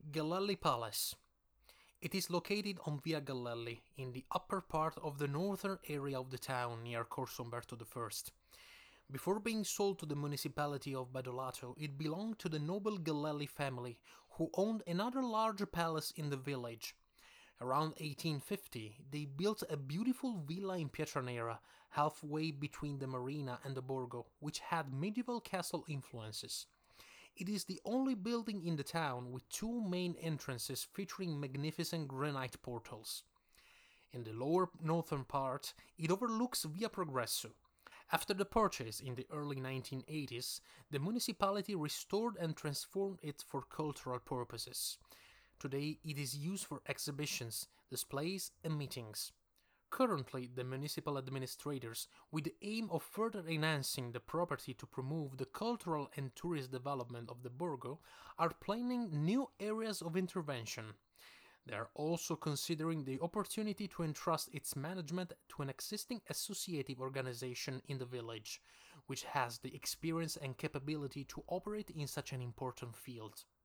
Galelli Palace. It is located on Via Galelli, in the upper part of the northern area of the town near Corso Umberto I. Before being sold to the municipality of Badolato, it belonged to the noble Galelli family, who owned another larger palace in the village. Around 1850, they built a beautiful villa in Pietranera, halfway between the marina and the Borgo, which had medieval castle influences. It is the only building in the town with two main entrances featuring magnificent granite portals. In the lower northern part, it overlooks Via Progresso. After the purchase in the early 1980s, the municipality restored and transformed it for cultural purposes. Today, it is used for exhibitions, displays, and meetings. Currently, the municipal administrators, with the aim of further enhancing the property to promote the cultural and tourist development of the Borgo, are planning new areas of intervention. They are also considering the opportunity to entrust its management to an existing associative organization in the village, which has the experience and capability to operate in such an important field.